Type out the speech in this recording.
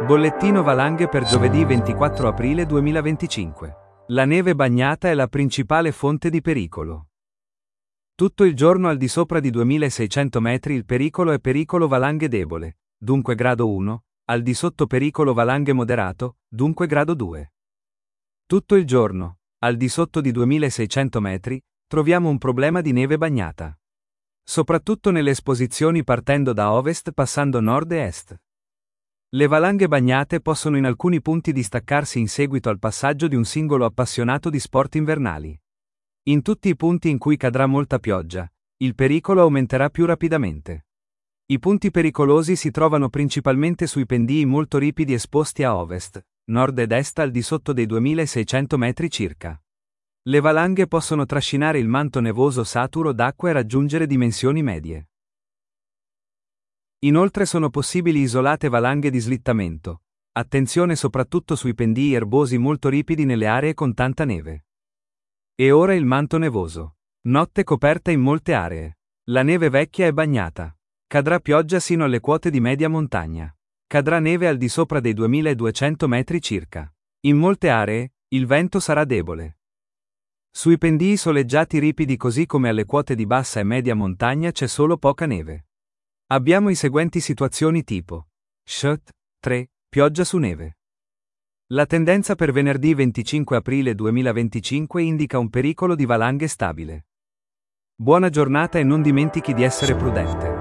Bollettino valanghe per giovedì 24 aprile 2025. La neve bagnata è la principale fonte di pericolo. Tutto il giorno al di sopra di 2600 metri il pericolo è pericolo valanghe debole, dunque grado 1, al di sotto pericolo valanghe moderato, dunque grado 2. Tutto il giorno, al di sotto di 2600 metri, troviamo un problema di neve bagnata. Soprattutto nelle esposizioni partendo da ovest passando nord e est. Le valanghe bagnate possono in alcuni punti distaccarsi in seguito al passaggio di un singolo appassionato di sport invernali. In tutti i punti in cui cadrà molta pioggia, il pericolo aumenterà più rapidamente. I punti pericolosi si trovano principalmente sui pendii molto ripidi esposti a ovest, nord ed est al di sotto dei 2600 metri circa. Le valanghe possono trascinare il manto nevoso saturo d'acqua e raggiungere dimensioni medie. Inoltre sono possibili isolate valanghe di slittamento. Attenzione soprattutto sui pendii erbosi molto ripidi nelle aree con tanta neve. E ora il manto nevoso. Notte coperta in molte aree. La neve vecchia è bagnata. Cadrà pioggia sino alle quote di media montagna. Cadrà neve al di sopra dei 2200 metri circa. In molte aree, il vento sarà debole. Sui pendii soleggiati ripidi così come alle quote di bassa e media montagna c'è solo poca neve. Abbiamo i seguenti situazioni tipo. Shut 3. Pioggia su neve. La tendenza per venerdì 25 aprile 2025 indica un pericolo di valanghe stabile. Buona giornata e non dimentichi di essere prudente.